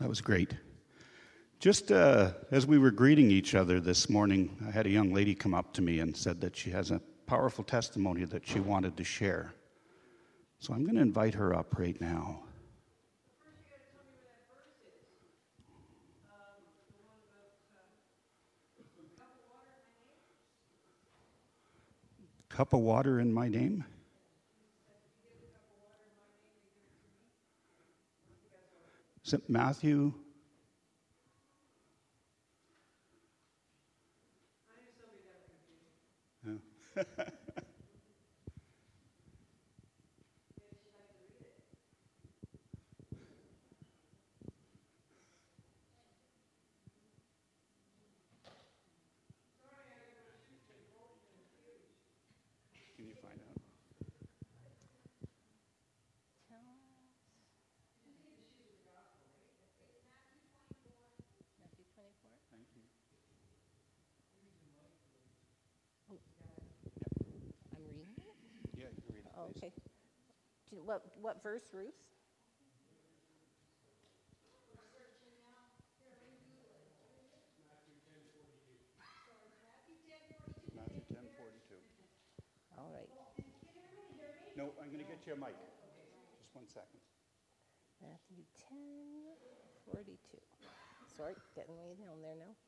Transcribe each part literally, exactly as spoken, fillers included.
That was great. Just uh, as we were greeting each other this morning, I had a young lady come up to me and said that she has a powerful testimony that she wanted to share. So I'm going to invite her up right now. Cup of water in my name? Is it Matthew? Yeah. Can you find out? Matthew twenty-four? Thank you. I'm reading it? Yeah, you can read it, Oh, please. okay. Do you- What, what verse, Ruth? Matthew ten forty-two. All right. No, I'm going to get you a mic. Just one second. Matthew ten forty-two. Sorry, getting way down there now.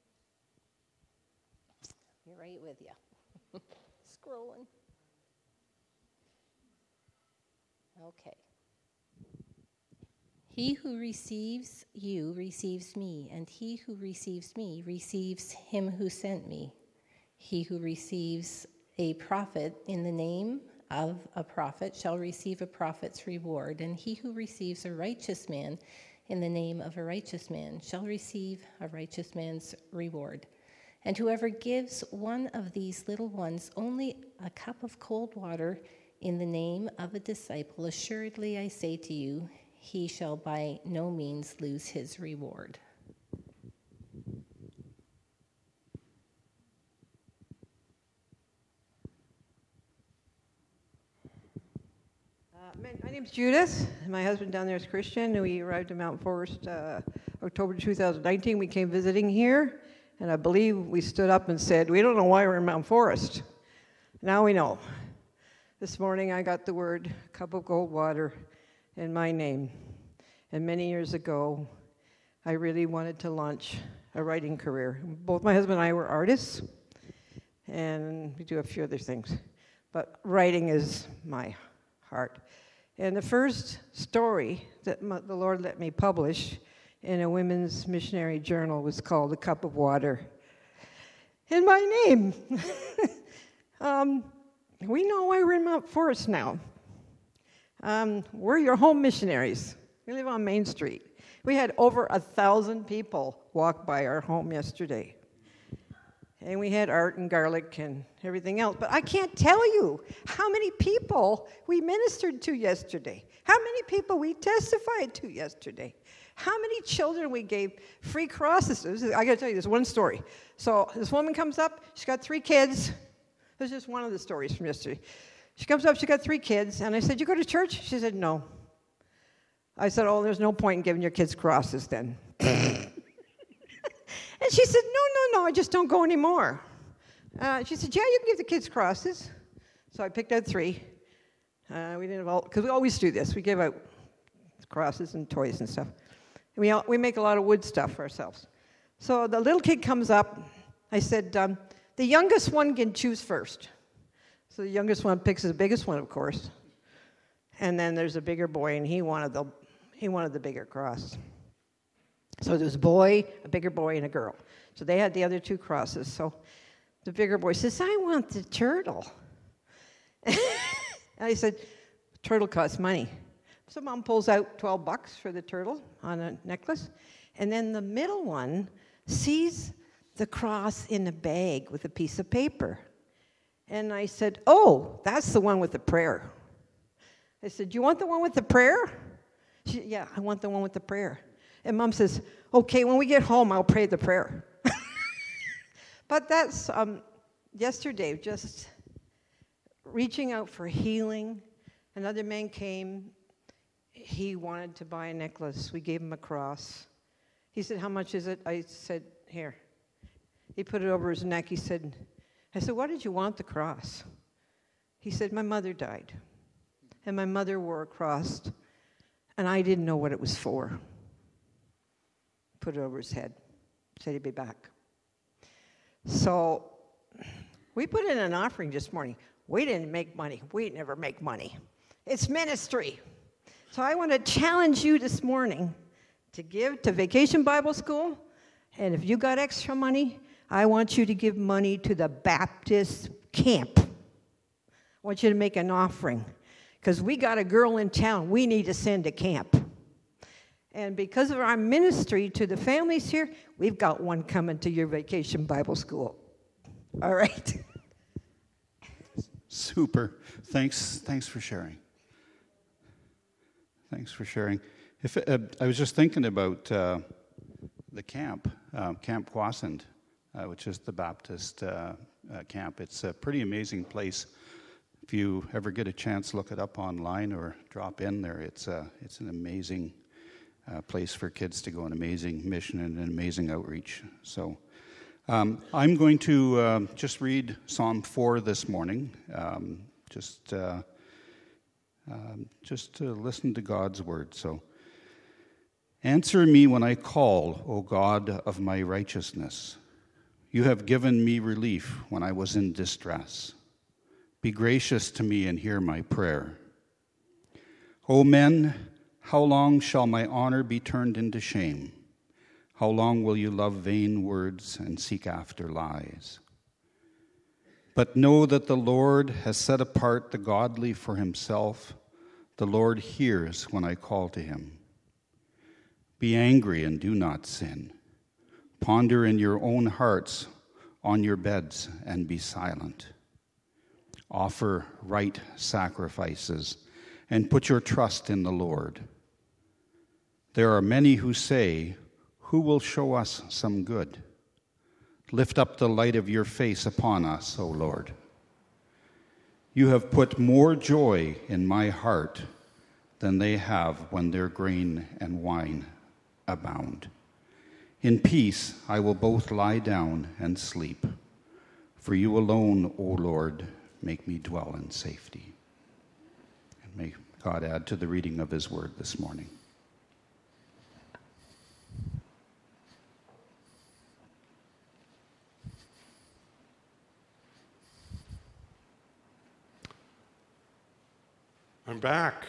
You're right with you. Scrolling. Okay. He who receives you receives me, and he who receives me receives him who sent me. He who receives a prophet in the name of a prophet shall receive a prophet's reward, and he who receives a righteous man in the name of a righteous man shall receive a righteous man's reward. And whoever gives one of these little ones only a cup of cold water in the name of a disciple, assuredly I say to you, he shall by no means lose his reward. Uh, my, my name's Judith. My husband down there is Christian. We arrived in Mount Forest uh, October two thousand nineteen. We came visiting here, and I believe we stood up and said, we don't know why we're in Mount Forest. Now we know. This morning I got the word, cup of cold water, in my name. And many years ago, I really wanted to launch a writing career. Both my husband and I were artists, and we do a few other things. But writing is my heart. And the first story that my, the Lord let me publish in a women's missionary journal was called The Cup of Water. In my name. um, we know why we're in Mount Forest now. Um, we're your home missionaries. We live on Main Street. We had over a thousand people walk by our home yesterday. And we had art and garlic and everything else. But I can't tell you how many people we ministered to yesterday, how many people we testified to yesterday, how many children we gave free crosses. This is, I got to tell you this one story. So this woman comes up, she's got three kids. This is just one of the stories from yesterday. She comes up, she got three kids, and I said, you go to church? She said, no. I said, oh, there's no point in giving your kids crosses then. And she said, no, no, no, I just don't go anymore. Uh, she said, yeah, you can give the kids crosses. So I picked out three. Uh, we didn't have all, because we always do this. We give out crosses and toys and stuff. And we, all, we make a lot of wood stuff for ourselves. So the little kid comes up. I said, um, the youngest one can choose first. So the youngest one picks the biggest one, of course. And then there's a bigger boy, and he wanted the, he wanted the bigger cross. So there was a boy, a bigger boy, and a girl. So they had the other two crosses. So the bigger boy says, I want the turtle. And I said, turtle costs money. So Mom pulls out twelve bucks for the turtle on a necklace. And then the middle one sees the cross in a bag with a piece of paper. And I said, oh, that's the one with the prayer. I said, do you want the one with the prayer? She said, yeah, I want the one with the prayer. And Mom says, okay, when we get home, I'll pray the prayer. But that's um, yesterday, just reaching out for healing. Another man came. He wanted to buy a necklace. We gave him a cross. He said, how much is it? I said, here. He put it over his neck. He said, I said, why did you want the cross? He said, my mother died. And my mother wore a cross. And I didn't know what it was for. Put it over his head. Said he'd be back. So we put in an offering this morning. We didn't make money. We never make money. It's ministry. So I want to challenge you this morning to give to Vacation Bible School. And if you got extra money, I want you to give money to the Baptist camp. I want you to make an offering. Because we got a girl in town we need to send to camp. And because of our ministry to the families here, we've got one coming to your Vacation Bible School. All right. Super. Thanks. Thanks for sharing. Thanks for sharing. If uh, I was just thinking about uh, the camp, uh, Camp Quasand, uh, which is the Baptist uh, uh, camp. It's a pretty amazing place. If you ever get a chance, look it up online or drop in there. It's uh, it's an amazing uh, place for kids to go, an amazing mission and an amazing outreach. So um, I'm going to uh, just read Psalm four this morning. Um, just uh, um, just to listen to God's word. So, answer me when I call, O God of my righteousness. You have given me relief when I was in distress. Be gracious to me and hear my prayer. O men, how long shall my honor be turned into shame? How long will you love vain words and seek after lies? But know that the Lord has set apart the godly for himself. The Lord hears when I call to him. Be angry and do not sin. Ponder in your own hearts on your beds and be silent. Offer right sacrifices and put your trust in the Lord. There are many who say, who will show us some good? Lift up the light of your face upon us, O Lord. You have put more joy in my heart than they have when their grain and wine abound. In peace I will both lie down and sleep. For you alone, O Lord, make me dwell in safety. And may God add to the reading of his word this morning. I'm back.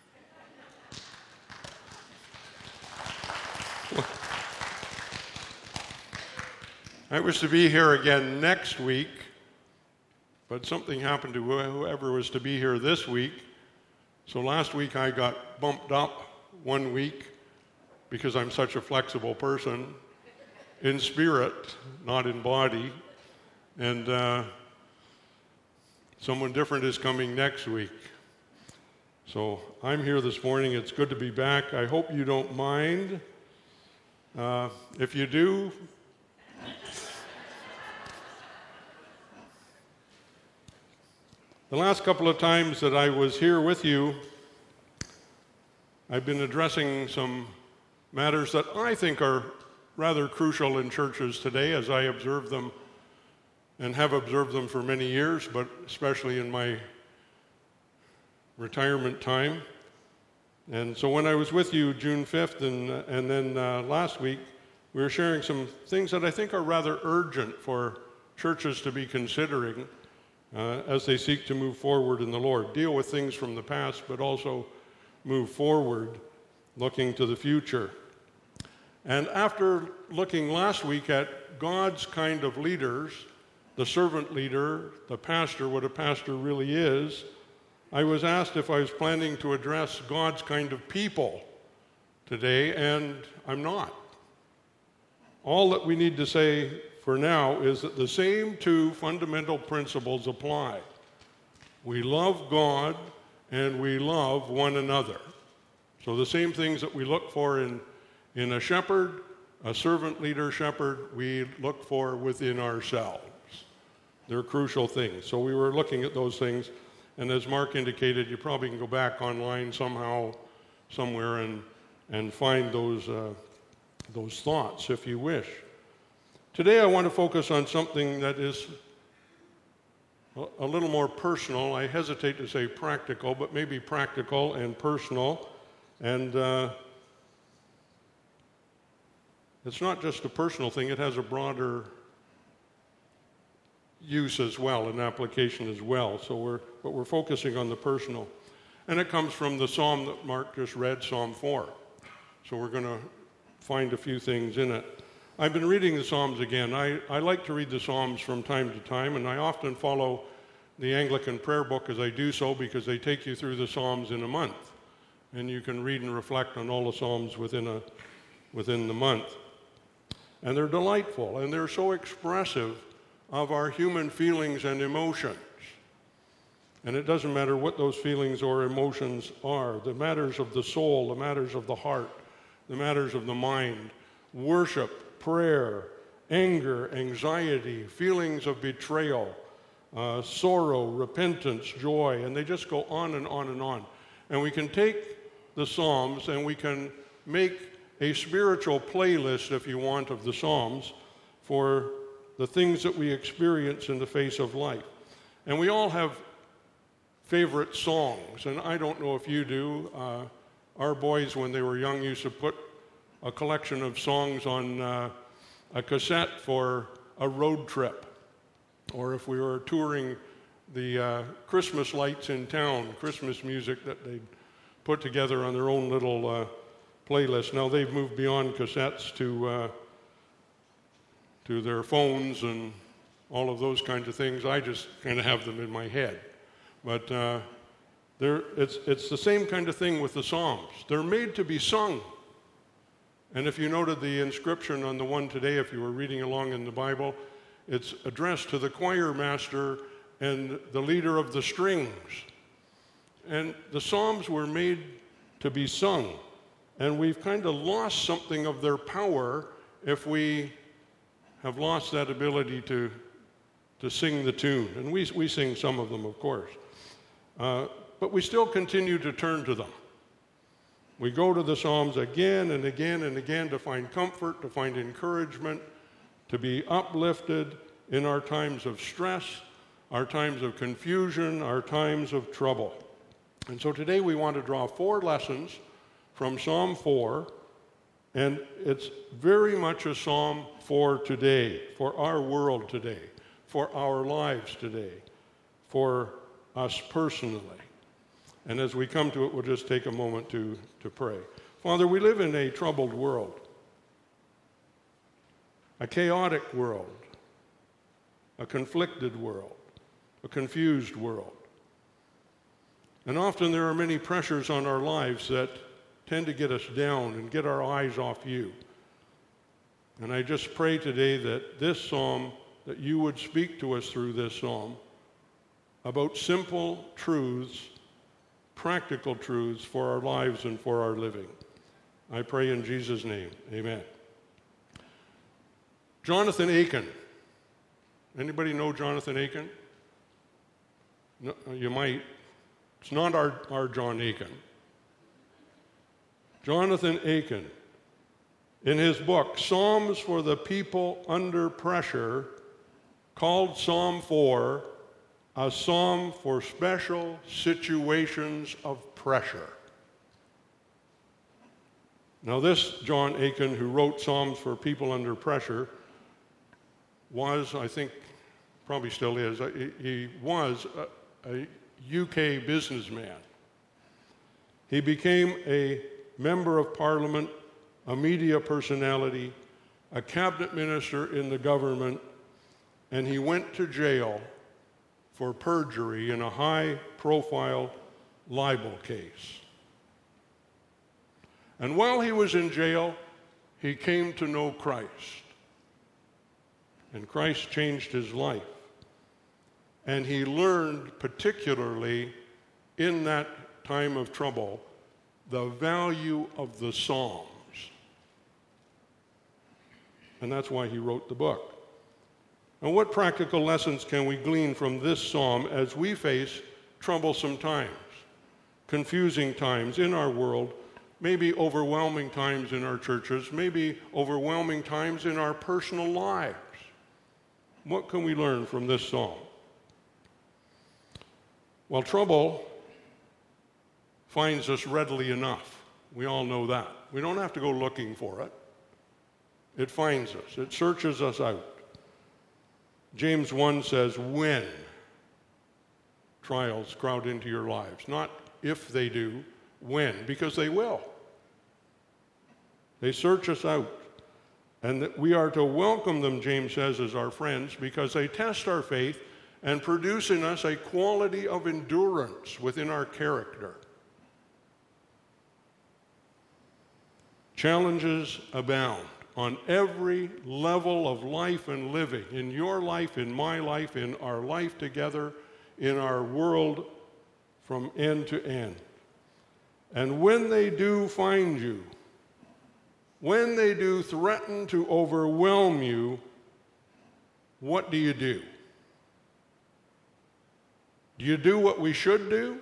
I was to be here again next week, but something happened to whoever was to be here this week. So last week I got bumped up one week because I'm such a flexible person, in spirit, not in body. And uh, someone different is coming next week. So I'm here this morning. It's good to be back. I hope you don't mind. Uh, if you do, the last couple of times that I was here with you, I've been addressing some matters that I think are rather crucial in churches today as I observe them and have observed them for many years, but especially in my retirement time. And so when I was with you June fifth and, and then uh, last week, we were sharing some things that I think are rather urgent for churches to be considering uh, as they seek to move forward in the Lord. Deal with things from the past, but also move forward, looking to the future. And after looking last week at God's kind of leaders, the servant leader, the pastor, what a pastor really is, I was asked if I was planning to address God's kind of people today, and I'm not. All that we need to say for now is that the same two fundamental principles apply. We love God and we love one another. So the same things that we look for in, in a shepherd, a servant leader shepherd, we look for within ourselves. They're crucial things. So we were looking at those things. And as Mark indicated, you probably can go back online somehow, somewhere, and, and find those uh, those thoughts, if you wish. Today I want to focus on something that is a little more personal. I hesitate to say practical, but maybe practical and personal. And uh, it's not just a personal thing, it has a broader use as well, an application as well. So we're, but we're focusing on the personal. And it comes from the psalm that Mark just read, Psalm four. So we're going to find a few things in it. I've been reading the Psalms again. I, I like to read the Psalms from time to time, and I often follow the Anglican prayer book as I do so because they take you through the Psalms in a month. And you can read and reflect on all the Psalms within, a, within the month. And they're delightful, and they're so expressive of our human feelings and emotions. And it doesn't matter what those feelings or emotions are. The matters of the soul, the matters of the heart, the matters of the mind, worship, prayer, anger, anxiety, feelings of betrayal, uh, sorrow, repentance, joy, and they just go on and on and on. And we can take the Psalms and we can make a spiritual playlist, if you want, of the Psalms for the things that we experience in the face of life. And we all have favorite songs, and I don't know if you do. Uh, our boys, when they were young, used to put a collection of songs on uh, a cassette for a road trip, or if we were touring the uh, Christmas lights in town, Christmas music that they'd put together on their own little uh, playlist. Now they've moved beyond cassettes to uh, to their phones and all of those kinds of things. I just kind of have them in my head. But uh, it's, it's the same kind of thing with the Psalms. They're made to be sung. And if you noted the inscription on the one today, if you were reading along in the Bible, it's addressed to the choir master and the leader of the strings. And the Psalms were made to be sung. And we've kind of lost something of their power if we have lost that ability to, to sing the tune. And we, we sing some of them, of course. Uh, but we still continue to turn to them. We go to the Psalms again and again and again to find comfort, to find encouragement, to be uplifted in our times of stress, our times of confusion, our times of trouble. And so today we want to draw four lessons from Psalm four, and it's very much a psalm for today, for our world today, for our lives today, for us personally. And as we come to it, we'll just take a moment to, to pray. Father, we live in a troubled world, a chaotic world, a conflicted world, a confused world. And often there are many pressures on our lives that tend to get us down and get our eyes off you. And I just pray today that this psalm, that you would speak to us through this psalm about simple truths, practical truths for our lives and for our living. I pray in Jesus' name, amen. Jonathan Aiken. Anybody know Jonathan Aiken? No, you might. It's not our, our John Aiken. Jonathan Aiken, in his book, Psalms for the People Under Pressure, called Psalm four a psalm for special situations of pressure. Now this John Aiken, who wrote Psalms for People Under Pressure, was, I think, probably still is, he was a, a U K businessman. He became a member of parliament, a media personality, a cabinet minister in the government, and he went to jail for perjury in a high-profile libel case. And while he was in jail, he came to know Christ. And Christ changed his life. And he learned, particularly in that time of trouble, the value of the Psalms. And that's why he wrote the book. And what practical lessons can we glean from this psalm as we face troublesome times, confusing times in our world, maybe overwhelming times in our churches, maybe overwhelming times in our personal lives. What can we learn from this psalm? Well, trouble finds us readily enough. We all know that. We don't have to go looking for it. It finds us. It searches us out. James one says, when trials crowd into your lives. Not if they do, when, because they will. They search us out. And that we are to welcome them, James says, as our friends, because they test our faith and produce in us a quality of endurance within our character. Challenges abound on every level of life and living, in your life, in my life, in our life together, in our world from end to end. And when they do find you, when they do threaten to overwhelm you, what do you do? Do you do what we should do?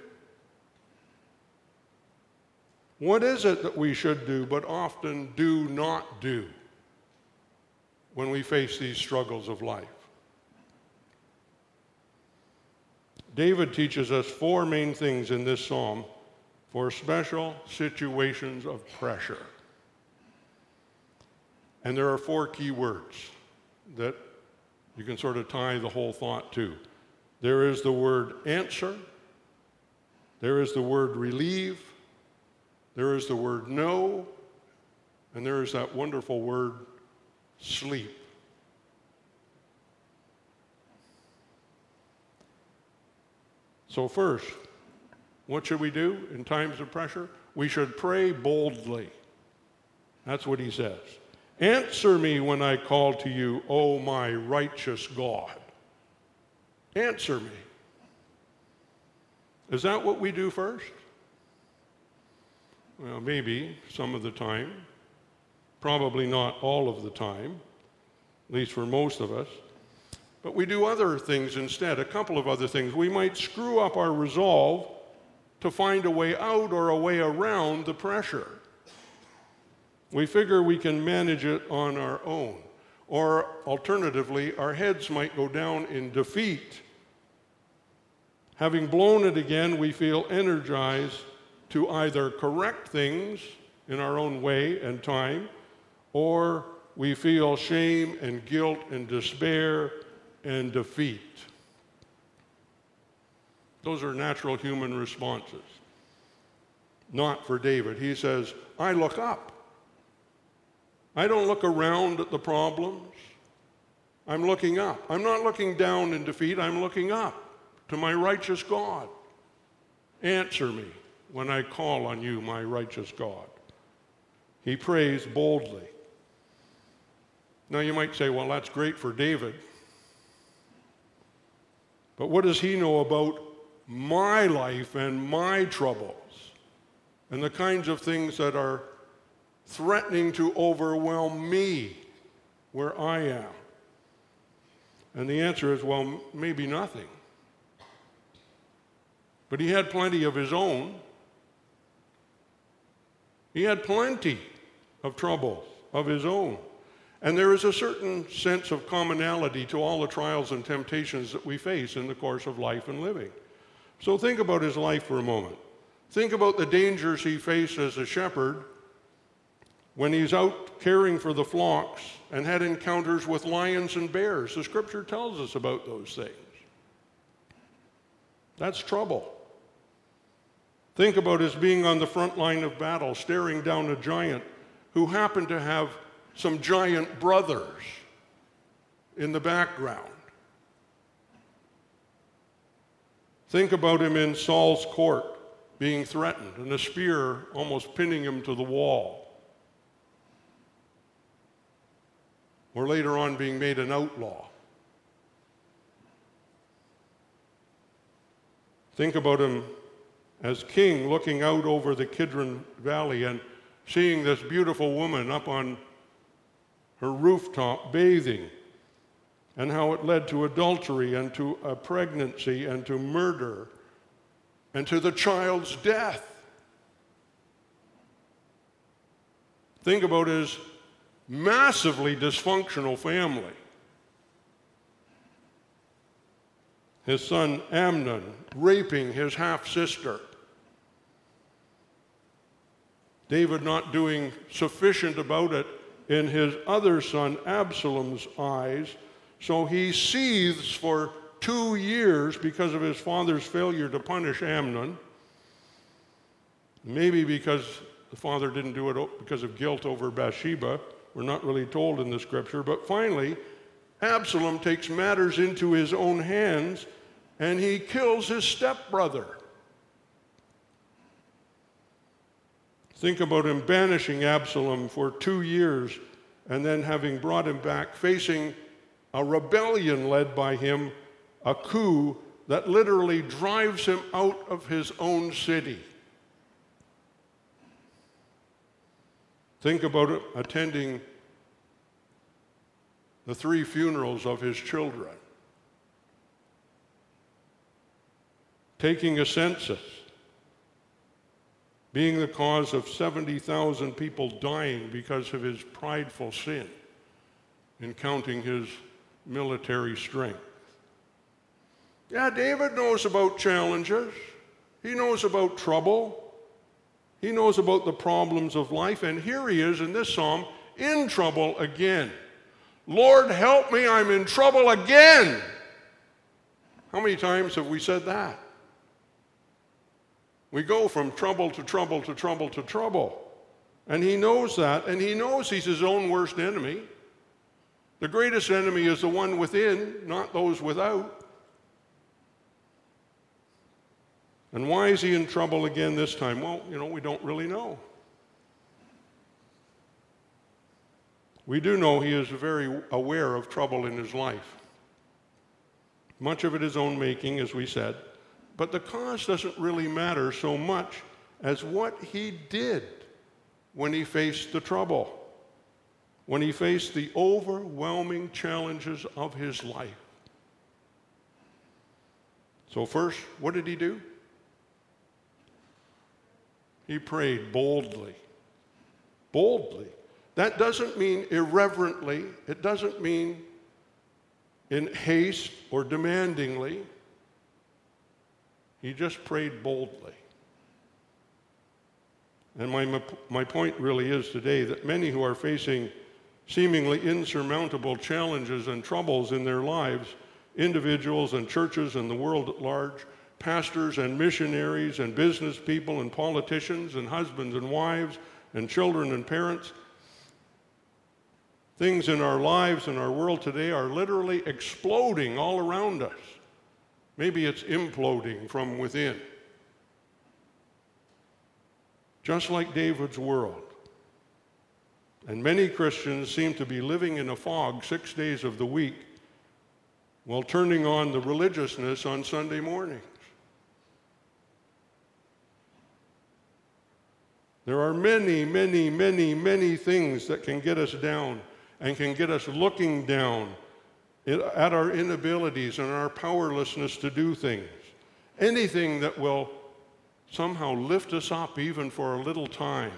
What is it that we should do but often do not do when we face these struggles of life? David teaches us four main things in this psalm for special situations of pressure. And there are four key words that you can sort of tie the whole thought to. There is the word answer. There is the word relieve. There is the word know. And there is that wonderful word sleep. So first, what should we do in times of pressure? We should pray boldly. That's what he says. Answer me when I call to you, O my righteous God. Answer me. Is that what we do first? Well, maybe some of the time. Probably not all of the time, at least for most of us. But we do other things instead, a couple of other things. We might screw up our resolve to find a way out or a way around the pressure. We figure we can manage it on our own. Or alternatively, our heads might go down in defeat. Having blown it again, we feel energized to either correct things in our own way and time, or we feel shame and guilt and despair and defeat. Those are natural human responses. Not for David. He says, I look up. I don't look around at the problems. I'm looking up. I'm not looking down in defeat. I'm looking up to my righteous God. Answer me when I call on you, my righteous God. He prays boldly. Now you might say, well, that's great for David. But what does he know about my life and my troubles and the kinds of things that are threatening to overwhelm me where I am? And the answer is, well, maybe nothing. But he had plenty of his own. He had plenty of troubles of his own. And there is a certain sense of commonality to all the trials and temptations that we face in the course of life and living. So think about his life for a moment. Think about the dangers he faced as a shepherd when he's out caring for the flocks and had encounters with lions and bears. The scripture tells us about those things. That's trouble. Think about his being on the front line of battle, staring down a giant who happened to have some giant brothers in the background. Think about him in Saul's court being threatened and a spear almost pinning him to the wall. Or later on being made an outlaw. Think about him as king looking out over the Kidron Valley and seeing this beautiful woman up on her rooftop bathing, and how it led to adultery and to a pregnancy and to murder and to the child's death. Think about his massively dysfunctional family. His son Amnon raping his half-sister. David not doing sufficient about it in his other son Absalom's eyes, so he seethes for two years because of his father's failure to punish Amnon. Maybe because the father didn't do it because of guilt over Bathsheba. We're not really told in the scripture. But finally, Absalom takes matters into his own hands and he kills his stepbrother. Think about him banishing Absalom for two years and then having brought him back, facing a rebellion led by him, a coup that literally drives him out of his own city. Think about attending the three funerals of his children, taking a census, being the cause of seventy thousand people dying because of his prideful sin in counting his military strength. Yeah, David knows about challenges. He knows about trouble. He knows about the problems of life. And here he is in this psalm, in trouble again. Lord, help me, I'm in trouble again. How many times have we said that? We go from trouble to trouble to trouble to trouble. And he knows that, and he knows he's his own worst enemy. The greatest enemy is the one within, not those without. And why is he in trouble again this time? Well, you know, we don't really know. We do know he is very aware of trouble in his life. Much of it his own making, as we said. But the cause doesn't really matter so much as what he did when he faced the trouble, when he faced the overwhelming challenges of his life. So first, what did he do? He prayed boldly. Boldly. That doesn't mean irreverently. It doesn't mean in haste or demandingly. He just prayed boldly. And my, my point really is today that many who are facing seemingly insurmountable challenges and troubles in their lives, individuals and churches and the world at large, pastors and missionaries and business people and politicians and husbands and wives and children and parents, things in our lives and our world today are literally exploding all around us. Maybe it's imploding from within. Just like David's world. And many Christians seem to be living in a fog six days of the week while turning on the religiousness on Sunday mornings. There are many, many, many, many things that can get us down and can get us looking down at our inabilities and our powerlessness to do things. Anything that will somehow lift us up even for a little time.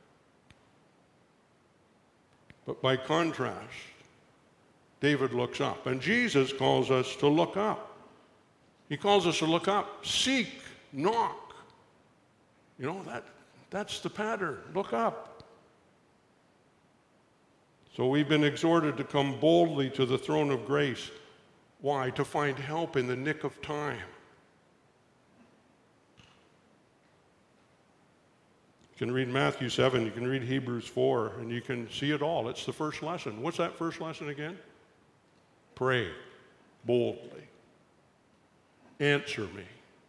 But by contrast, David looks up. And Jesus calls us to look up. He calls us to look up. Seek, knock. You know, that that's the pattern. Look up. So we've been exhorted to come boldly to the throne of grace. Why? To find help in the nick of time. You can read Matthew seven, you can read Hebrews four, and you can see it all. It's the first lesson. What's that first lesson again? Pray boldly. Answer me.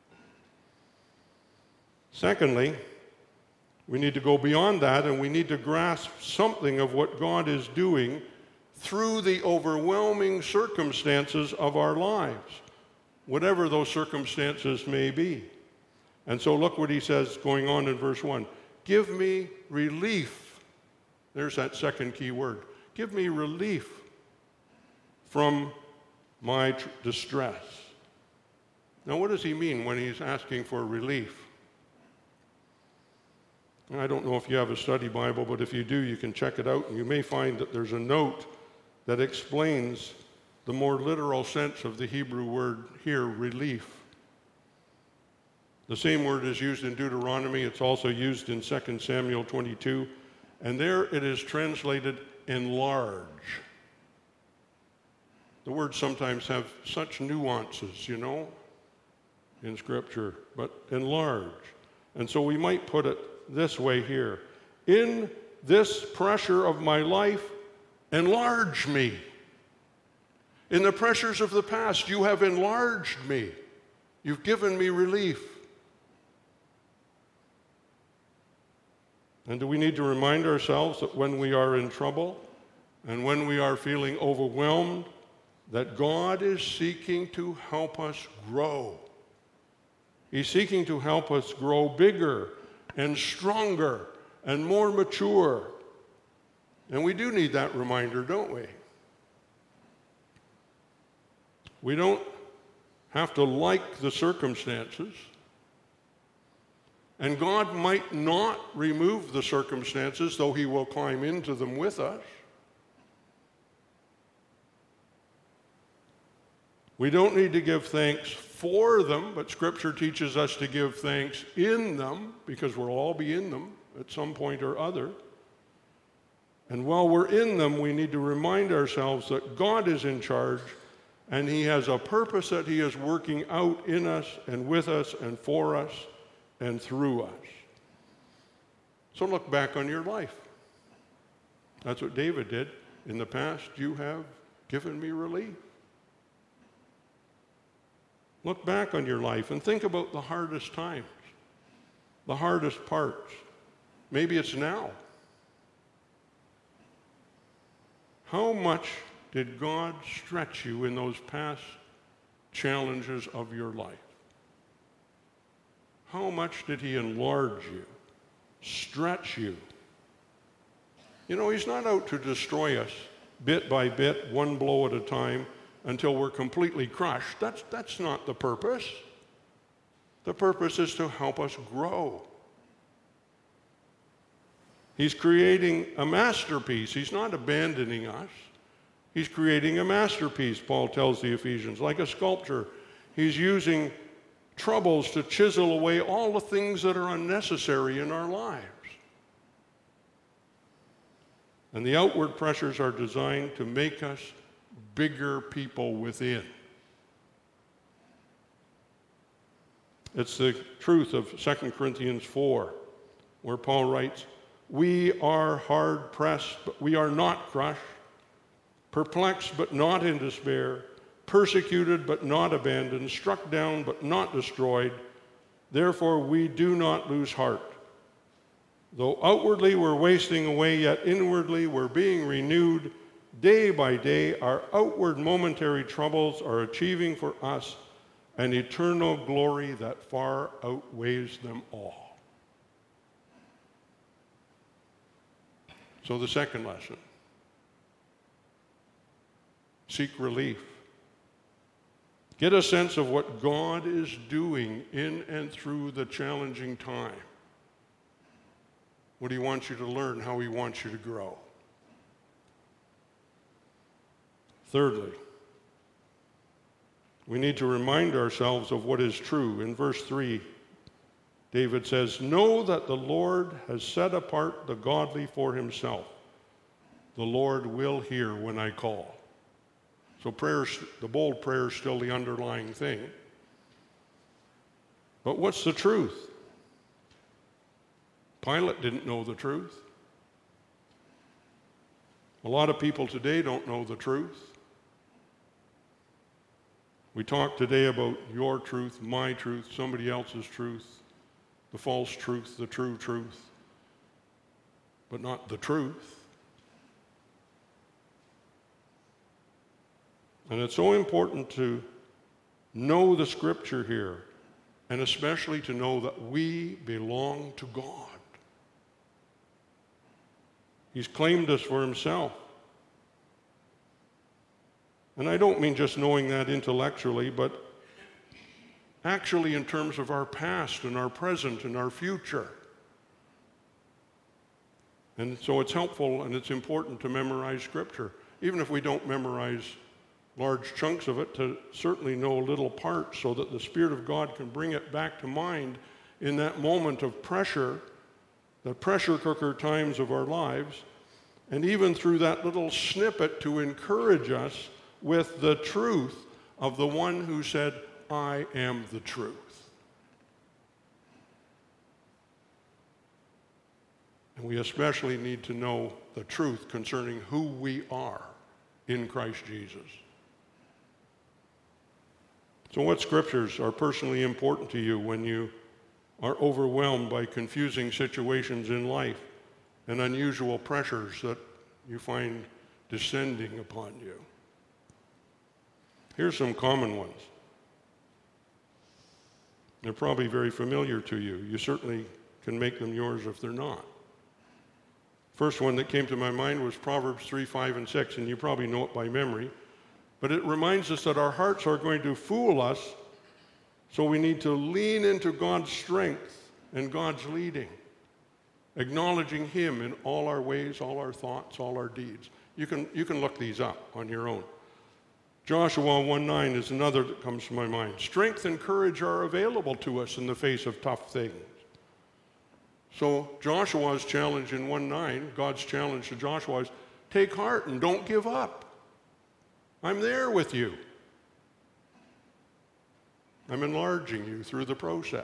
Secondly, we need to go beyond that, and we need to grasp something of what God is doing through the overwhelming circumstances of our lives, whatever those circumstances may be. And so look what he says going on in verse one. Give me relief. There's that second key word. Give me relief from my tr- distress. Now, what does he mean when he's asking for relief? I don't know if you have a study Bible, but if you do, you can check it out, and you may find that there's a note that explains the more literal sense of the Hebrew word here, relief. The same word is used in Deuteronomy. It's also used in Second Samuel twenty-two, and there it is translated enlarge. The words sometimes have such nuances, you know, in Scripture, but enlarge. And so we might put it this way here. In this pressure of my life, enlarge me. In the pressures of the past, you have enlarged me. You've given me relief. And do we need to remind ourselves that when we are in trouble and when we are feeling overwhelmed, that God is seeking to help us grow. He's seeking to help us grow bigger and stronger and more mature. And we do need that reminder, don't we? We don't have to like the circumstances. And God might not remove the circumstances, though He will climb into them with us. We don't need to give thanks for them, but Scripture teaches us to give thanks in them, because we'll all be in them at some point or other. And while we're in them, we need to remind ourselves that God is in charge, and He has a purpose that He is working out in us and with us and for us and through us. So look back on your life. That's what David did. In the past, you have given me relief. Look back on your life and think about the hardest times, the hardest parts. Maybe it's now. How much did God stretch you in those past challenges of your life? How much did He enlarge you, stretch you? You know, He's not out to destroy us bit by bit, one blow at a time, until we're completely crushed. That's, that's not the purpose. The purpose is to help us grow. He's creating a masterpiece. He's not abandoning us. He's creating a masterpiece, Paul tells the Ephesians, like a sculptor. He's using troubles to chisel away all the things that are unnecessary in our lives. And the outward pressures are designed to make us bigger people within. It's the truth of Second Corinthians four, where Paul writes, "We are hard pressed, but we are not crushed, perplexed, but not in despair, persecuted, but not abandoned, struck down, but not destroyed. Therefore we do not lose heart. Though outwardly we're wasting away, yet inwardly we're being renewed. Day by day, our outward momentary troubles are achieving for us an eternal glory that far outweighs them all." So the second lesson, seek relief. Get a sense of what God is doing in and through the challenging time. What He wants you to learn, how He wants you to grow. Thirdly, we need to remind ourselves of what is true. In verse three, David says, "Know that the Lord has set apart the godly for Himself. The Lord will hear when I call." So prayers, the bold prayer is still the underlying thing. But what's the truth? Pilate didn't know the truth. A lot of people today don't know the truth. We talk today about your truth, my truth, somebody else's truth, the false truth, the true truth, but not the truth. And it's so important to know the Scripture here, and especially to know that we belong to God. He's claimed us for Himself. And I don't mean just knowing that intellectually, but actually in terms of our past and our present and our future. And so it's helpful and it's important to memorize Scripture, even if we don't memorize large chunks of it, to certainly know little parts so that the Spirit of God can bring it back to mind in that moment of pressure, the pressure cooker times of our lives, and even through that little snippet to encourage us with the truth of the one who said, I am the truth. And we especially need to know the truth concerning who we are in Christ Jesus. So what scriptures are personally important to you when you are overwhelmed by confusing situations in life and unusual pressures that you find descending upon you? Here's some common ones. They're probably very familiar to you. You certainly can make them yours if they're not. First one that came to my mind was Proverbs three, five, and six, and you probably know it by memory. But it reminds us that our hearts are going to fool us, so we need to lean into God's strength and God's leading, acknowledging Him in all our ways, all our thoughts, all our deeds. You can, you can look these up on your own. Joshua one nine is another that comes to my mind. Strength and courage are available to us in the face of tough things. So Joshua's challenge in one nine, God's challenge to Joshua is, take heart and don't give up. I'm there with you. I'm enlarging you through the process.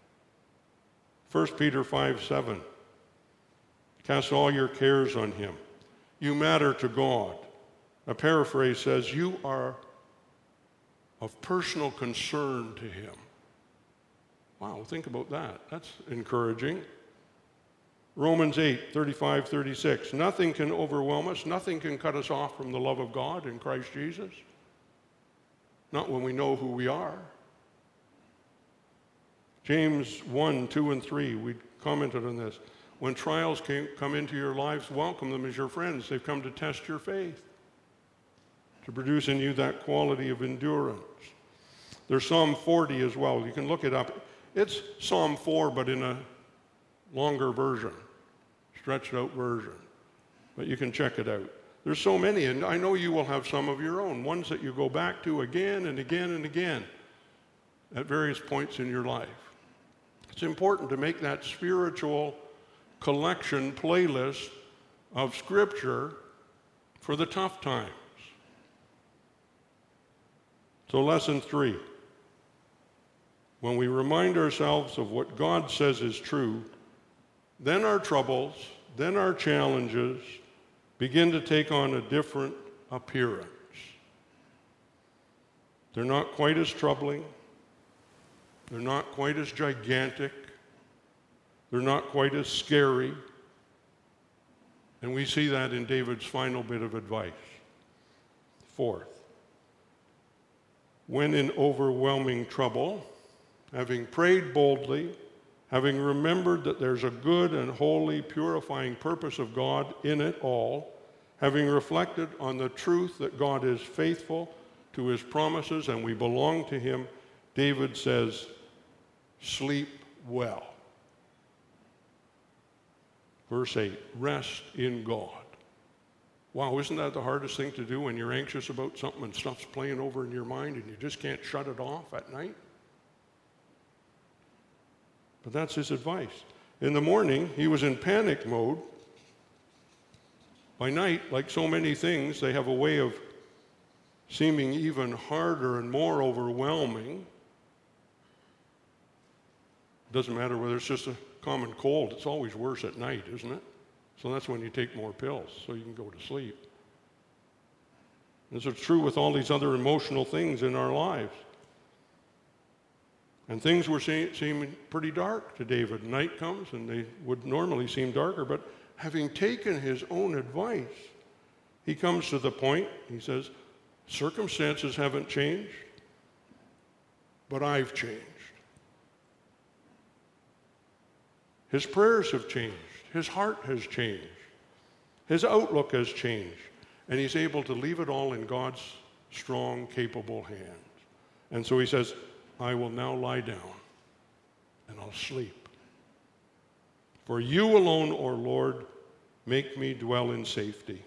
First Peter five seven, cast all your cares on Him. You matter to God. A paraphrase says, you are of personal concern to Him. Wow, think about that. That's encouraging. Romans eight, thirty-five, thirty-six. Nothing can overwhelm us. Nothing can cut us off from the love of God in Christ Jesus. Not when we know who we are. James one, two, and three, we commented on this. When trials came, come into your lives, welcome them as your friends. They've come to test your faith, to produce in you that quality of endurance. There's Psalm forty as well. You can look it up. It's Psalm four, but in a longer version, stretched out version. But you can check it out. There's so many, and I know you will have some of your own, ones that you go back to again and again and again at various points in your life. It's important to make that spiritual collection playlist of Scripture for the tough times. So lesson three, when we remind ourselves of what God says is true, then our troubles, then our challenges begin to take on a different appearance. They're not quite as troubling. They're not quite as gigantic. They're not quite as scary. And we see that in David's final bit of advice. Fourth, when in overwhelming trouble, having prayed boldly, having remembered that there's a good and holy, purifying purpose of God in it all, having reflected on the truth that God is faithful to His promises and we belong to Him, David says, sleep well. Verse eight, rest in God. Wow, isn't that the hardest thing to do when you're anxious about something and stuff's playing over in your mind and you just can't shut it off at night? But that's his advice. In the morning, he was in panic mode. By night, like so many things, they have a way of seeming even harder and more overwhelming. It doesn't matter whether it's just a common cold. It's always worse at night, isn't it? So that's when you take more pills so you can go to sleep. This is true with all these other emotional things in our lives. And things were see- seeming pretty dark to David. Night comes, and they would normally seem darker, but having taken his own advice, he comes to the point, he says, circumstances haven't changed, but I've changed. His prayers have changed. His heart has changed. His outlook has changed. And he's able to leave it all in God's strong, capable hands. And so he says, I will now lie down and I'll sleep. For you alone, O Lord, make me dwell in safety.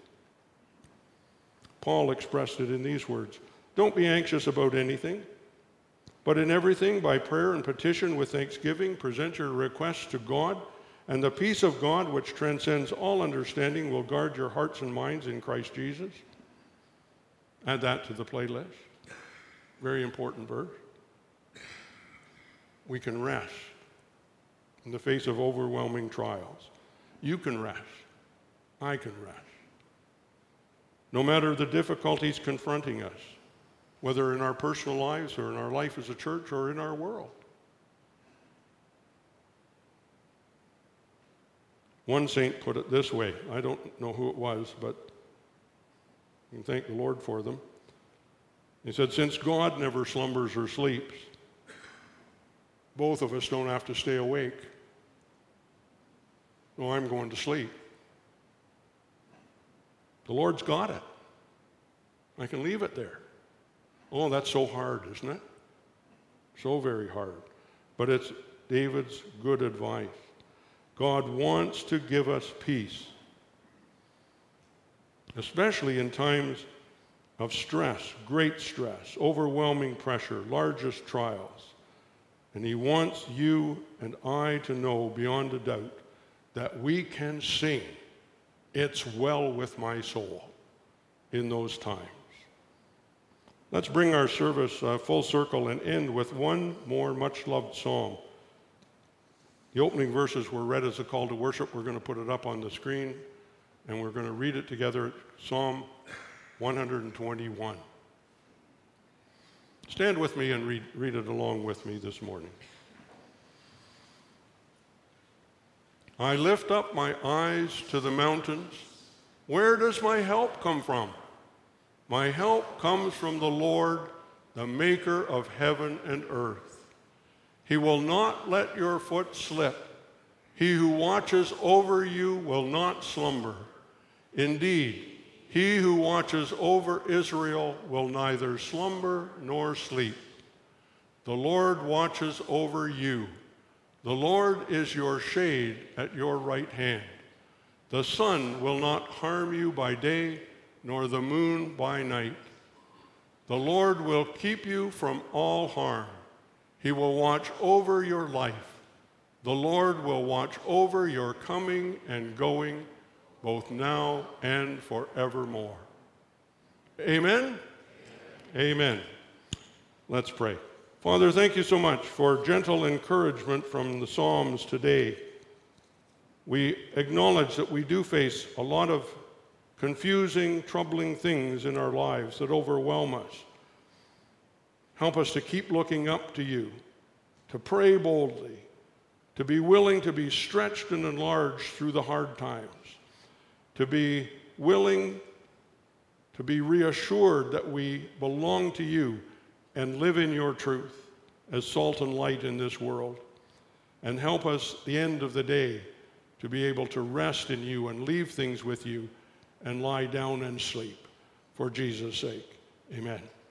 Paul expressed it in these words, don't be anxious about anything, but in everything, by prayer and petition with thanksgiving, present your requests to God, and the peace of God, which transcends all understanding, will guard your hearts and minds in Christ Jesus. Add that to the playlist. Very important verse. We can rest in the face of overwhelming trials. You can rest. I can rest. No matter the difficulties confronting us, whether in our personal lives or in our life as a church or in our world. One saint put it this way. I don't know who it was, but you can thank the Lord for them. He said, since God never slumbers or sleeps, both of us don't have to stay awake. No, I'm going to sleep. The Lord's got it. I can leave it there. Oh, that's so hard, isn't it? So very hard. But it's David's good advice. God wants to give us peace, especially in times of stress, great stress, overwhelming pressure, largest trials. And he wants you and I to know beyond a doubt that we can sing, "It's well with my soul," in those times. Let's bring our service uh, full circle and end with one more much-loved psalm. The opening verses were read as a call to worship. We're going to put it up on the screen, and we're going to read it together, Psalm one twenty-one. Stand with me and read, read it along with me this morning. I lift up my eyes to the mountains. Where does my help come from? My help comes from the Lord, the maker of heaven and earth. He will not let your foot slip. He who watches over you will not slumber. Indeed, he who watches over Israel will neither slumber nor sleep. The Lord watches over you. The Lord is your shade at your right hand. The sun will not harm you by day, nor the moon by night. The Lord will keep you from all harm. He will watch over your life. The Lord will watch over your coming and going, both now and forevermore. Amen? Amen. Let's pray. Father, thank you so much for gentle encouragement from the Psalms today. We acknowledge that we do face a lot of confusing, troubling things in our lives that overwhelm us. Help us to keep looking up to you, to pray boldly, to be willing to be stretched and enlarged through the hard times, to be willing to be reassured that we belong to you and live in your truth as salt and light in this world. And help us at the end of the day to be able to rest in you and leave things with you and lie down and sleep. For Jesus' sake, amen.